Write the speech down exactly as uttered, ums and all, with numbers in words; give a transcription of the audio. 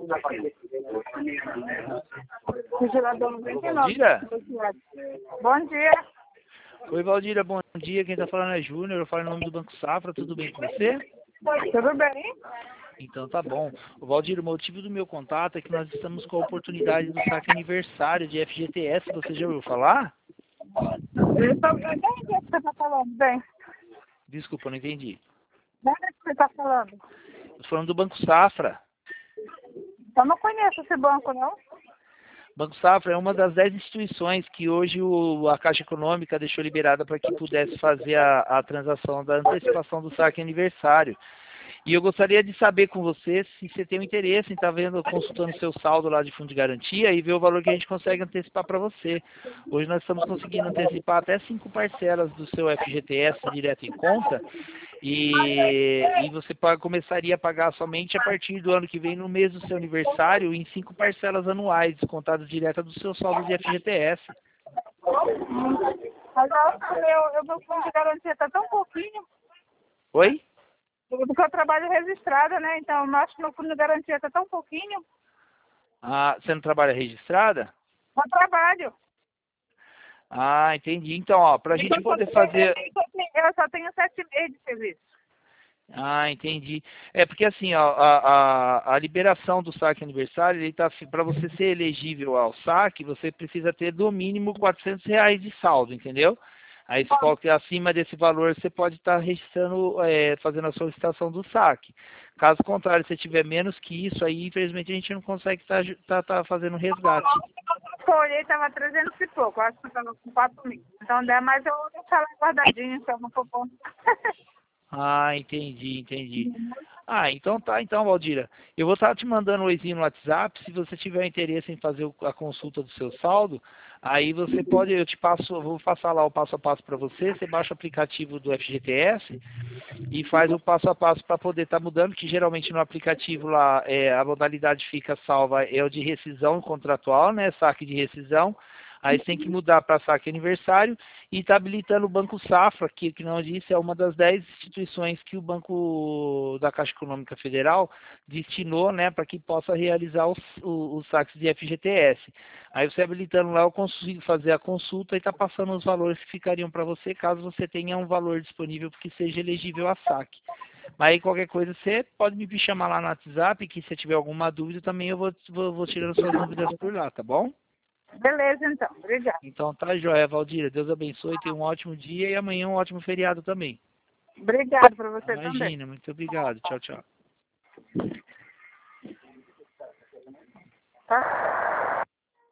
Valdira? Bom dia. Oi, Valdira, bom dia. Quem tá falando é Júnior, eu falo em nome do Banco Safra. Tudo bem com você? Tudo bem? Então tá bom. O Valdir, o motivo do meu contato é que nós estamos com a oportunidade do saque aniversário de F G T S. Você já ouviu falar? Eu tô... Eu nem sei o que você está falando, bem. Desculpa, não entendi. Não sei o que você está falando. Eu tô falando do Banco Safra. Eu não conheço esse banco, não. Banco Safra é uma das dez instituições que hoje o, a Caixa Econômica deixou liberada para que pudesse fazer a, a transação da antecipação do saque aniversário. E eu gostaria de saber com você se você tem um interesse em estar vendo, consultando seu saldo lá de fundo de garantia e ver o valor que a gente consegue antecipar para você. Hoje nós estamos conseguindo antecipar até cinco parcelas do seu F G T S direto em conta e, e você pag- começaria a pagar somente a partir do ano que vem, no mês do seu aniversário, em cinco parcelas anuais, descontadas direto do seu saldo de F G T S. Mas eu acho que o meu, o meu fundo de garantia está tão pouquinho. Oi? Porque eu trabalho registrada, né? Então, eu acho que meu fundo de garantia está tão pouquinho. Ah, você não trabalha registrada? Eu trabalho. Ah, entendi. Então, ó, para a gente poder fazer... Eu só tenho sete meses de serviço. Ah, entendi. É porque assim, ó, a, a, a liberação do saque aniversário, ele tá, para você ser elegível ao saque, você precisa ter do mínimo quatrocentos reais de saldo, entendeu? Aí se qualquer acima desse valor, você pode estar registrando, é, fazendo a solicitação do saque. Caso contrário, se tiver menos que isso, aí infelizmente a gente não consegue estar tá, tá fazendo resgate. Eu olhei, estava trezentos e pouco. Eu acho que estava com quatro mil. Então, der mais, eu vou deixar lá guardadinho, se eu não for bom. Ah, entendi, entendi. Ah, então tá, então, Valdira. Eu vou estar te mandando um oizinho no WhatsApp. Se você tiver interesse em fazer o- a consulta do seu saldo, aí você pode, eu te passo, eu vou passar lá o passo a passo para você. Você baixa o aplicativo do F G T S e faz o passo a passo para poder estar mudando, que geralmente no aplicativo lá é, a modalidade fica salva é o de rescisão contratual, né? Saque de rescisão. Aí você tem que mudar para saque aniversário e está habilitando o Banco Safra, que, que não disse, é uma das dez instituições que o Banco da Caixa Econômica Federal destinou, né, para que possa realizar os, os, os saques de F G T S. Aí você habilitando lá, eu consigo fazer a consulta e está passando os valores que ficariam para você, caso você tenha um valor disponível que seja elegível a saque. Mas aí qualquer coisa, você pode me chamar lá no WhatsApp, que se tiver alguma dúvida também eu vou, vou, vou tirando suas dúvidas por lá, tá bom? Beleza, então. Obrigada. Então tá joia, Valdira. Deus abençoe, tenha um ótimo dia e amanhã um ótimo feriado também. Obrigado para você também. Imagina, muito obrigado. Tchau, tchau. Tá?